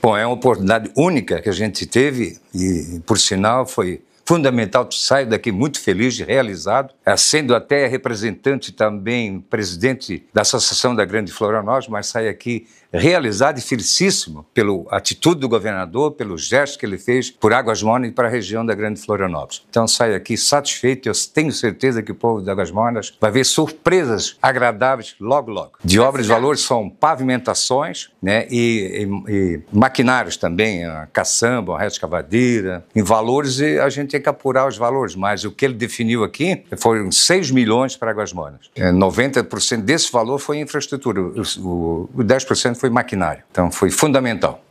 Bom, é uma oportunidade única que a gente teve e, por sinal, foi fundamental. Saio daqui muito feliz e realizado, sendo até representante também, presidente da Associação da Grande Florianópolis, mas saio aqui realizado e felicíssimo pela atitude do governador, pelo gesto que ele fez por Águas Mornas e para a região da Grande Florianópolis. Então saio aqui satisfeito, eu tenho certeza que o povo de Águas Mornas vai ver surpresas agradáveis logo, logo. De obras de valor são pavimentações, né, e maquinários também, a caçamba, a retroescavadeira, em valores, e a gente tem que apurar os valores, mas o que ele definiu aqui foram 6 milhões para Águas Mornas. 90% desse valor foi infraestrutura, o 10% foi maquinário. Então foi fundamental.